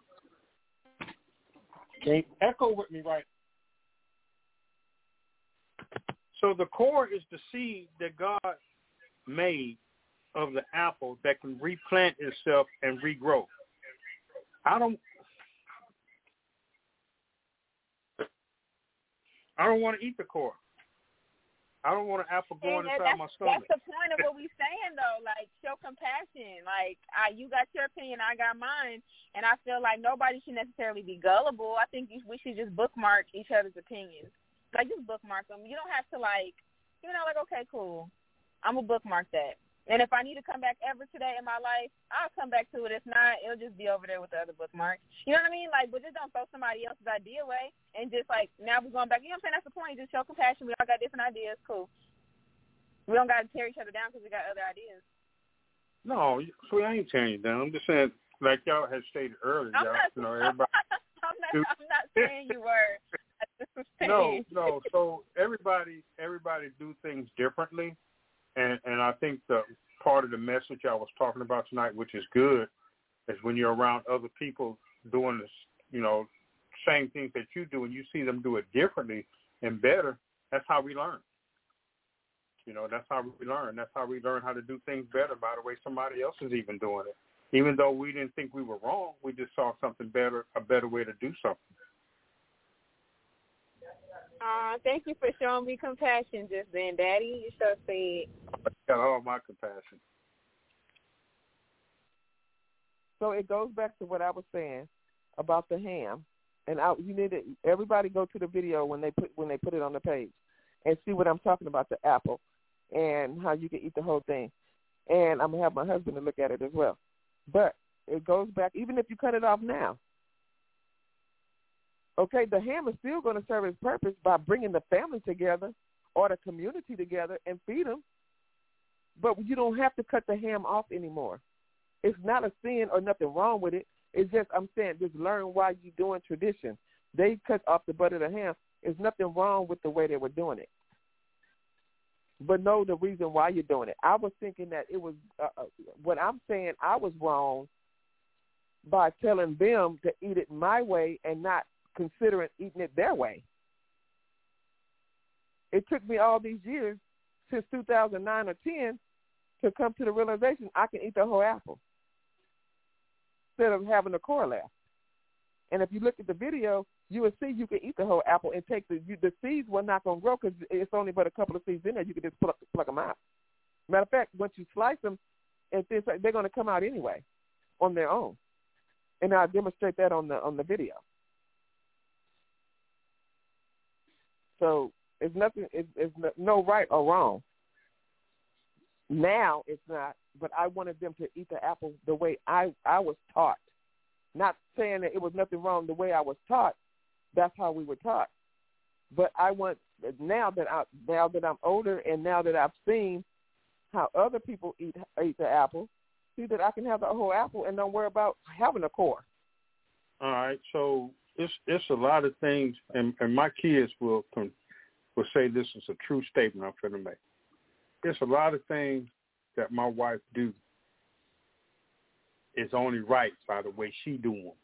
okay, echo with me, right? So the core is the seed that God made of the apple that can replant itself and regrow. I don't. I don't want to eat the core. I don't want an apple going And inside that's, my stomach. that's the point of what we're saying, though. Like, show compassion. Like, I, you got your opinion, I got mine, and I feel like nobody should necessarily be gullible. I think you, we should just bookmark each other's opinions. Like, just bookmark them. You don't have to, like, you know, like, okay, cool. I'm going to bookmark that. And if I need to come back ever today in my life, I'll come back to it. If not, it'll just be over there with the other bookmarks. You know what I mean? Like, but just don't throw somebody else's idea away and just, like, now we're going back. You know what I'm saying? That's the point. Just show compassion. We all got different ideas. Cool. We don't got to tear each other down because we got other ideas. No, so I ain't tearing you down. I'm just saying, like y'all had stated earlier, I'm y'all, not, you know, everybody. I'm, not, I'm not saying you were. I just was No, saying. no. So everybody, everybody do things differently, and and I think the part of the message I was talking about tonight, which is good, is when you're around other people doing this, you know, same things that you do, and you see them do it differently and better. That's how we learn. You know, that's how we learn. That's how we learn how to do things better by the way somebody else is even doing it. Even though we didn't think we were wrong, we just saw something better, a better way to do something. Uh, thank you for showing me compassion just then, Daddy. You so sweet. I got all my compassion. So it goes back to what I was saying about the ham, and I, you need to everybody go to the video when they put when they put it on the page, and see what I'm talking about, the apple, and how you can eat the whole thing. And I'm gonna have my husband to look at it as well. But it goes back, even if you cut it off now. Okay, the ham is still going to serve its purpose by bringing the family together or the community together and feed them. But you don't have to cut the ham off anymore. It's not a sin or nothing wrong with it. It's just, I'm saying, just learn why you're doing tradition. They cut off the butt of the ham. There's nothing wrong with the way they were doing it. But know the reason why you're doing it. I was thinking that it was, uh, what I'm saying, I was wrong by telling them to eat it my way and not considering eating it their way. It took me all these years, since two thousand nine or ten, to come to the realization I can eat the whole apple instead of having the core left. And if you look at the video, you will see you can eat the whole apple and take the you, the seeds were not going to grow because it's only but a couple of seeds in there. You can just pluck, pluck them out. Matter of fact, once you slice them, if this, they're going to come out anyway on their own, and I'll demonstrate that on the on the video. So it's nothing. It's, it's no right or wrong. Now it's not, but I wanted them to eat the apple the way I I was taught. Not saying that it was nothing wrong the way I was taught. That's how we were taught. But I want now that I now that I'm older and now that I've seen how other people eat eat the apple, see that I can have the whole apple and don't worry about having a core. All right, so it's it's a lot of things, and, and my kids will will say this is a true statement I'm going to make. There's a lot of things that my wife do is only right by the way she do them,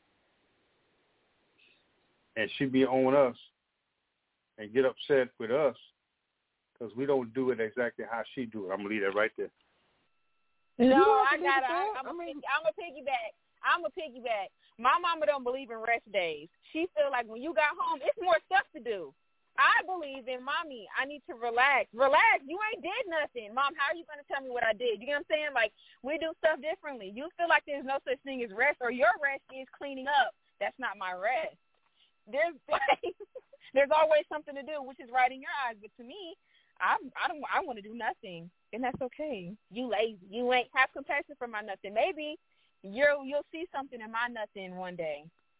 and she be on us and get upset with us because we don't do it exactly how she do it. I'm gonna leave that right there. No, Yeah, I got it. I'm I a mean, I'm a piggyback. I'm a piggyback. My mama don't believe in rest days. She feel like when you got home, it's more stuff to do. I believe in mommy. I need to relax. Relax. You ain't did nothing. Mom, how are you going to tell me what I did? You know what I'm saying? Like, we do stuff differently. You feel like there's no such thing as rest, or your rest is cleaning up. That's not my rest. There's like, there's always something to do, which is right in your eyes. But to me, I I don't I want to do nothing, and that's okay. You lazy. You ain't have compassion for my nothing. Maybe you'll you'll see something in my nothing one day.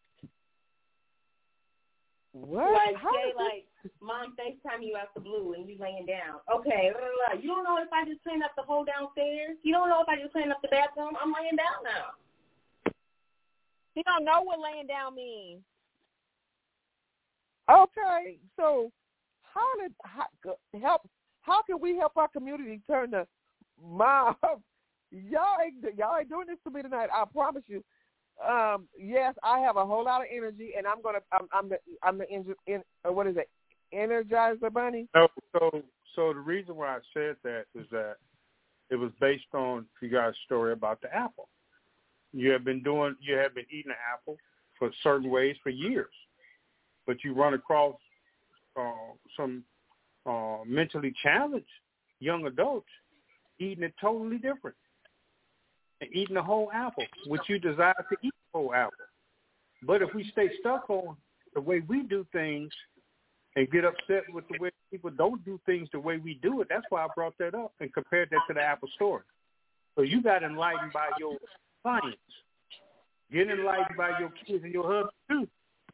What? Like, How say, is like, Mom FaceTime you out the blue and you laying down. Okay, blah, blah, blah. You don't know if I just cleaned up the whole downstairs? You don't know if I just cleaned up the bathroom? I'm laying down now. You don't know what laying down means. Okay, so how did how, help? How can we help our community turn the mom? Y'all ain't y'all ain't doing this to me tonight. I promise you. Um, yes, I have a whole lot of energy, and I'm gonna. I'm, I'm the. I'm the. In, in, uh, what is it? Energizer Bunny. No, so so the reason why I said that is that it was based on you guys' story about the apple. You have been doing. You have been eating an apple for certain ways for years, but you run across uh, some uh, mentally challenged young adults eating it totally different. And eating the whole apple, which you desire to eat the whole apple. But if we stay stuck on the way we do things and get upset with the way people don't do things the way we do it, that's why I brought that up and compared that to the apple story. So you got enlightened by your clients. Get enlightened by your kids and your husband, too.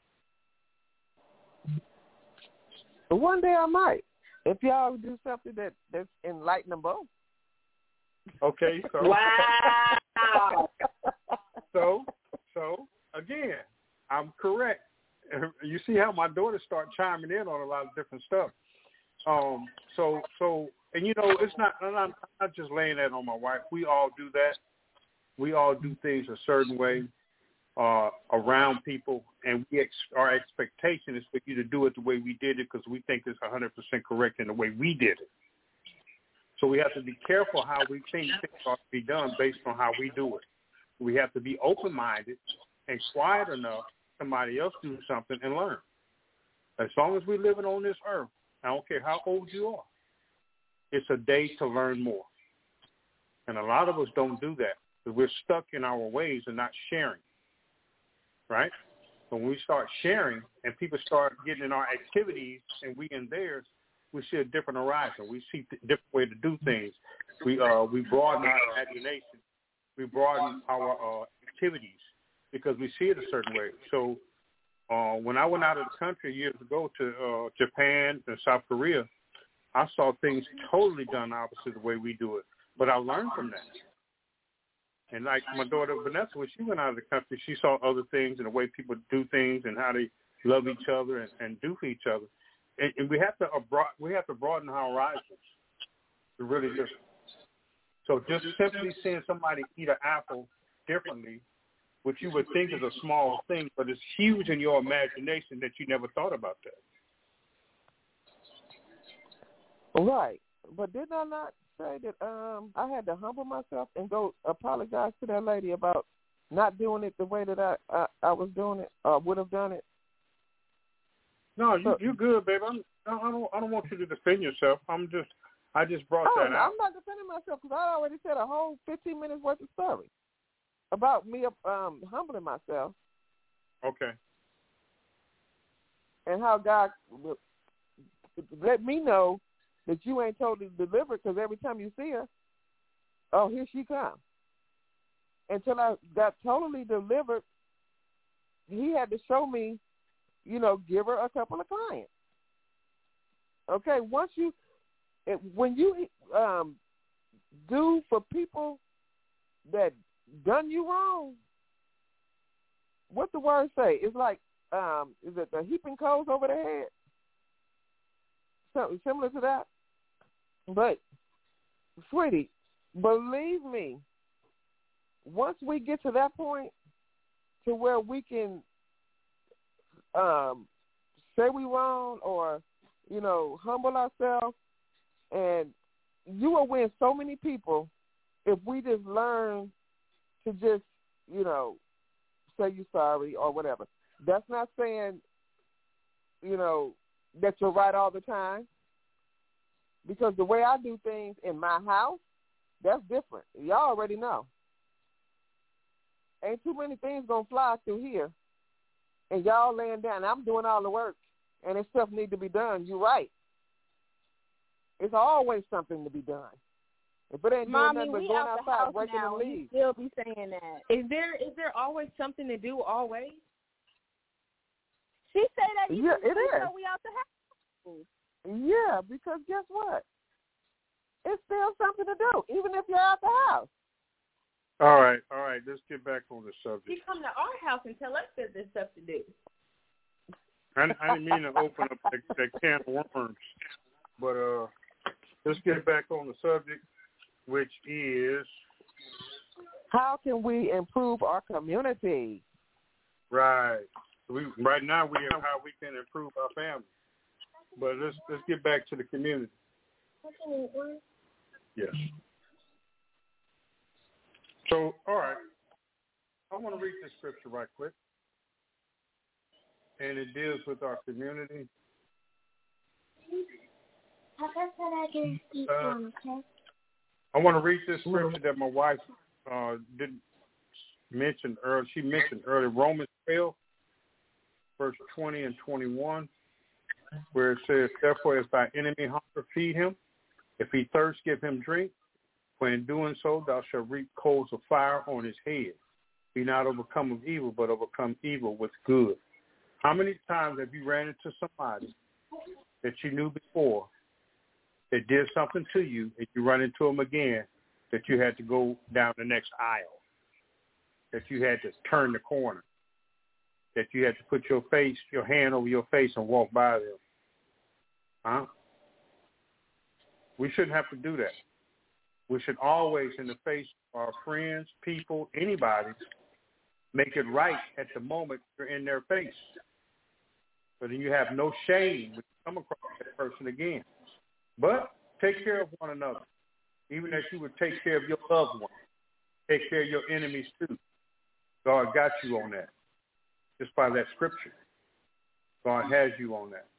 But one day I might. If y'all do something that, that's enlightenable. Okay, so Wow. so so again, I'm correct. You see how my daughters start chiming in on a lot of different stuff. Um, so so and you know it's not I'm not, I'm not just laying that on my wife. We all do that. We all do things a certain way uh, around people, and we ex- our expectation is for you to do it the way we did it because we think it's one hundred percent correct in the way we did it. So we have to be careful how we think things ought to be done based on how we do it. We have to be open-minded and quiet enough somebody else do something and learn. As long as we're living on this earth, I don't care how old you are, it's a day to learn more. And a lot of us don't do that because we're stuck in our ways and not sharing, right? So when we start sharing and people start getting in our activities and we in theirs, we see a different horizon. We see a different way to do things. We uh, we broaden our imagination. We broaden our uh, activities because we see it a certain way. So uh, when I went out of the country years ago to uh, Japan and South Korea, I saw things totally done opposite the way we do it. But I learned from that. And like my daughter Vanessa, when she went out of the country, she saw other things and the way people do things and how they love each other and, and do for each other. And, and we have to abroad, we have to broaden our horizons to really just. So just simply seeing somebody eat an apple differently, which you would think is a small thing, but it's huge in your imagination that you never thought about that. Right, but did I not say that um, I had to humble myself and go apologize to that lady about not doing it the way that I I, I was doing it, or would have done it? No, you, you're good, baby. I'm, I don't. I don't want you to defend yourself. I'm just. I just brought oh, that out. I'm not defending myself because I already said a whole fifteen minutes worth of story about me um, humbling myself. Okay. And how God let me know that you ain't totally delivered because every time you see her, oh, here she comes. Until I got totally delivered, he had to show me, you know, give her a couple of clients. Okay, once you, when you um, do for people that done you wrong, what the word say? It's like, um, is it the heaping coals over the head? Something similar to that. But, sweetie, believe me, once we get to that point to where we can um, say we wrong or, you know, humble ourselves, and you will win so many people if we just learn to just, you know, say you're sorry or whatever. That's not saying, you know, that you're right all the time, because the way I do things in my house, that's different. Y'all already know. Ain't too many things going to fly through here, and y'all laying down. I'm doing all the work, and if stuff need to be done, you're right. It's always something to be done. If it ain't Mommy, doing nothing but we going out the outside, house working now. and You leave. still be saying that. Is there is there always something to do always? She say that even Yeah, it even is. though we out the house. Yeah, because guess what? It's still something to do, even if you're out the house. All right, all right. Let's get back on the subject. You come to our house and tell us that there's stuff to do. I, I didn't mean to open up that, that can of worms, but uh, let's get back on the subject, which is how can we improve our community? Right. We right now we have how we can improve our family, but let's let's get back to the community. Yes. So, all right, I want to read this scripture right quick, and it deals with our community. Uh, I want to read this scripture that my wife uh, didn't mention earlier. She mentioned earlier, Romans twelve, verse twenty and twenty-one, where it says, "Therefore, if thy enemy hunger, feed him. If he thirst, give him drink. When in doing so, thou shalt reap coals of fire on his head. Be not overcome of evil, but overcome evil with good." How many times have you ran into somebody that you knew before that did something to you, and you run into them again, that you had to go down the next aisle, that you had to turn the corner, that you had to put your face, your hand over your face and walk by them? Huh? We shouldn't have to do that. We should always, in the face of our friends, people, anybody, make it right at the moment you're in their face. So then you have no shame when you come across that person again. But take care of one another, even as you would take care of your loved ones. Take care of your enemies too. God got you on that, just by that scripture. God has you on that.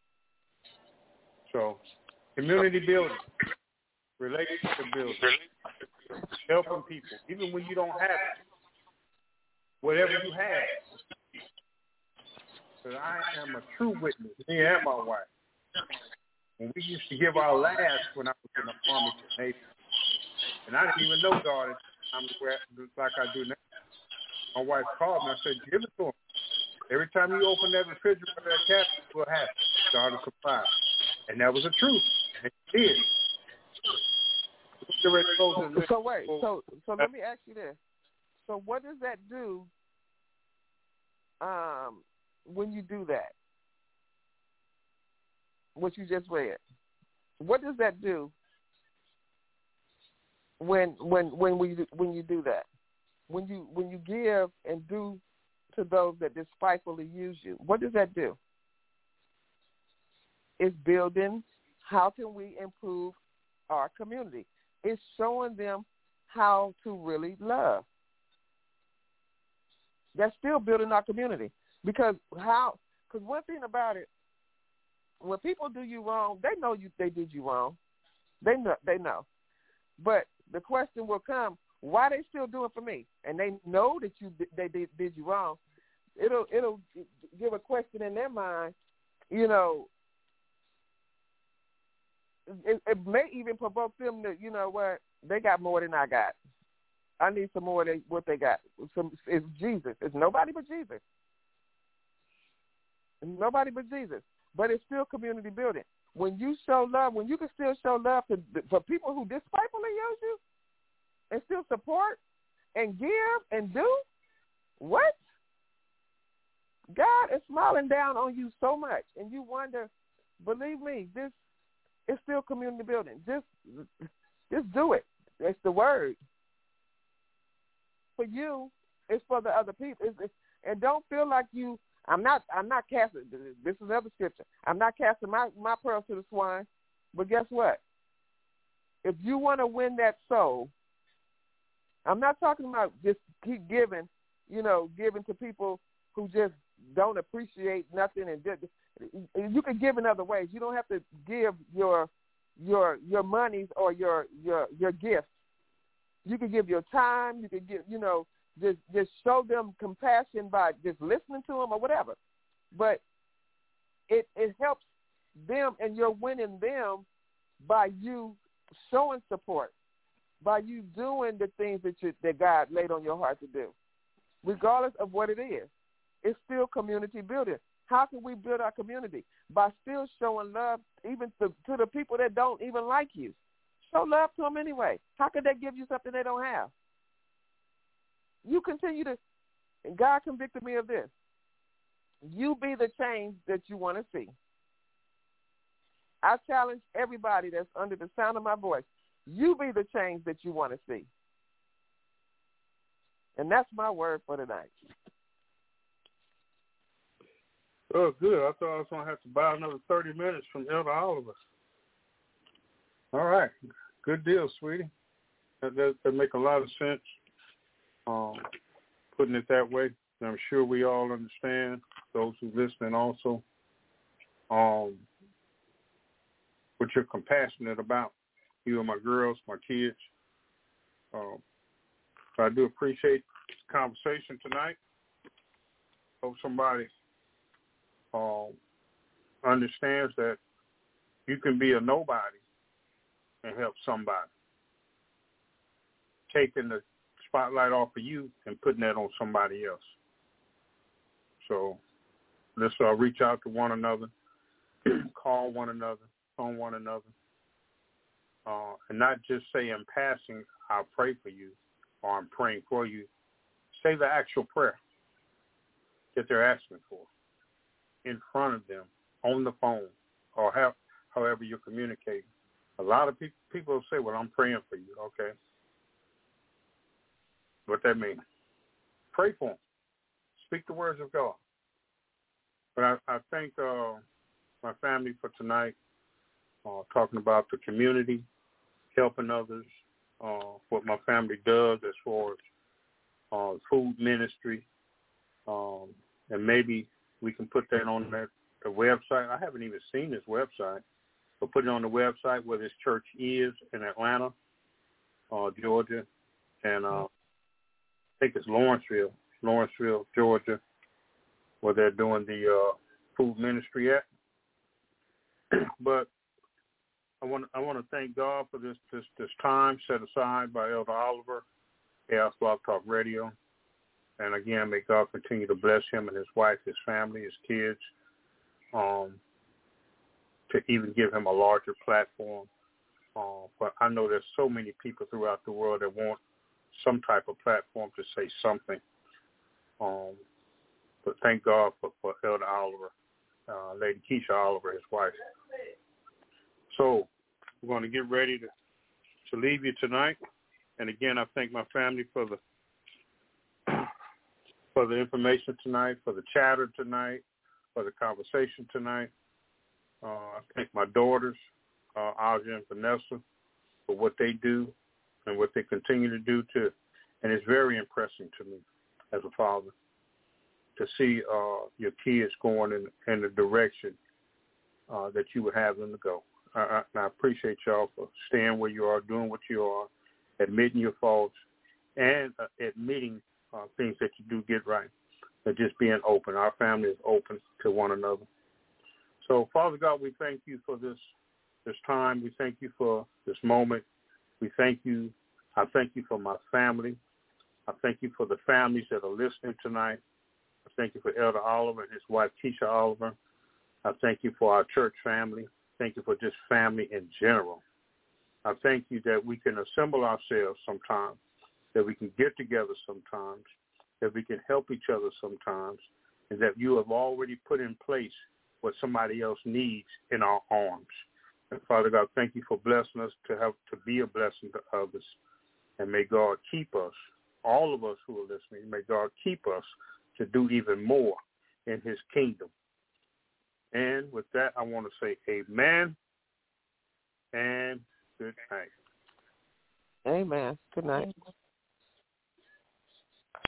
So, community building, relationship building, helping people, even when you don't have it, whatever you have. Because I am a true witness, me and my wife. When we used to give our last when I was in the Army Navy, and I didn't even know God at the time like I do now. My wife called me and I said, give it to him. Every time you open that refrigerator, that cabinet, will happen. God will supply. And that was the truth. And he did. So wait, so so let me ask you this. So what does that do um, when you do that? What you just read. What does that do when when when we when you do that? When you when you give and do to those that despitefully use you, what does that do? It's building. How can we improve our community? It's showing them how to really love. That's still building our community. Because how? Because one thing about it, when people do you wrong, they know you they did you wrong. They know. They know. But the question will come: why they still doing for me? And they know that you they did, did you wrong. It'll it'll give a question in their mind. You know, it, it may even provoke them to, you know what, they got more than I got. I need some more than what they got. Some, it's Jesus. It's nobody but Jesus. It's nobody but Jesus. But it's still community building. When you show love, when you can still show love to, for people who despitefully use you and still support and give and do, what? God is smiling down on you so much, and you wonder, believe me, this is still community building. Just, just do it. It's the word. For you, it's for the other people. It's, it's, and don't feel like you, I'm not I'm not casting, this is another scripture, I'm not casting my, my pearls to the swine, but guess what? If you want to win that soul, I'm not talking about just keep giving, you know, giving to people who just don't appreciate nothing, and just, you can give in other ways. You don't have to give your your your monies or your your your gifts. You can give your time. You can give, you know, just just show them compassion by just listening to them or whatever. But it it helps them, and you're winning them by you showing support, by you doing the things that you, that God laid on your heart to do, regardless of what it is. It's still community building. How can we build our community? By still showing love even to, to the people that don't even like you. Show love to them anyway. How could they give you something they don't have? You continue to, and God convicted me of this. You be the change that you want to see. I challenge everybody that's under the sound of my voice. You be the change that you want to see. And that's my word for tonight. Oh, good. I thought I was going to have to buy another thirty minutes from Elder Oliver. All right. Good deal, sweetie. That, that, that make a lot of sense, um, putting it that way. And I'm sure we all understand, those who listening also, um, what you're compassionate about, you and my girls, my kids. Um, so I do appreciate the conversation tonight. Hope somebody um, understands that you can be a nobody and help somebody. Taking the spotlight off of you and putting that on somebody else. So let's uh, reach out to one another, call one another, phone one another, uh, and not just say in passing, I'll pray for you or I'm praying for you. Say the actual prayer that they're asking for in front of them on the phone or how, however you're communicating. A lot of pe- people say, well, I'm praying for you. Okay. What that means? Pray for them. Speak the words of God. But I, I thank uh, my family for tonight, uh, talking about the community, helping others, uh, what my family does as far as uh, food ministry, um, and maybe we can put that on that, the website. I haven't even seen this website, but put it on the website where this church is in Atlanta, uh, Georgia, and uh, I think it's Lawrenceville, Lawrenceville, Georgia, where they're doing the uh, food ministry at. But I want I want to thank God for this, this this time set aside by Elder Oliver, Chaos Blog Talk Radio. And again, may God continue to bless him and his wife, his family, his kids, um, to even give him a larger platform. Uh, but I know there's so many people throughout the world that want some type of platform to say something. Um, but thank God for, for Elder Oliver, uh, Lady Keisha Oliver, his wife. So we're going to get ready to, to leave you tonight. And again, I thank my family for the for the information tonight, for the chatter tonight, for the conversation tonight. Uh, I thank my daughters, uh, Aja and Vanessa, for what they do and what they continue to do to, and it's very impressive to me as a father to see uh, your kids going in, in the direction uh, that you would have them to go. I, I, I appreciate y'all for staying where you are, doing what you are, admitting your faults, and uh, admitting uh, things that you do get right, and just being open. Our family is open to one another. So, Father God, we thank you for this this time. We thank you for this moment. We thank you. I thank you for my family. I thank you for the families that are listening tonight. I thank you for Elder Oliver and his wife, Keisha Oliver. I thank you for our church family. Thank you for just family in general. I thank you that we can assemble ourselves sometimes, that we can get together sometimes, that we can help each other sometimes, and that you have already put in place what somebody else needs in our arms. And Father God, thank you for blessing us to have to be a blessing to others. And may God keep us, all of us who are listening, may God keep us to do even more in his kingdom. And with that, I want to say amen and good night. Amen. Good night.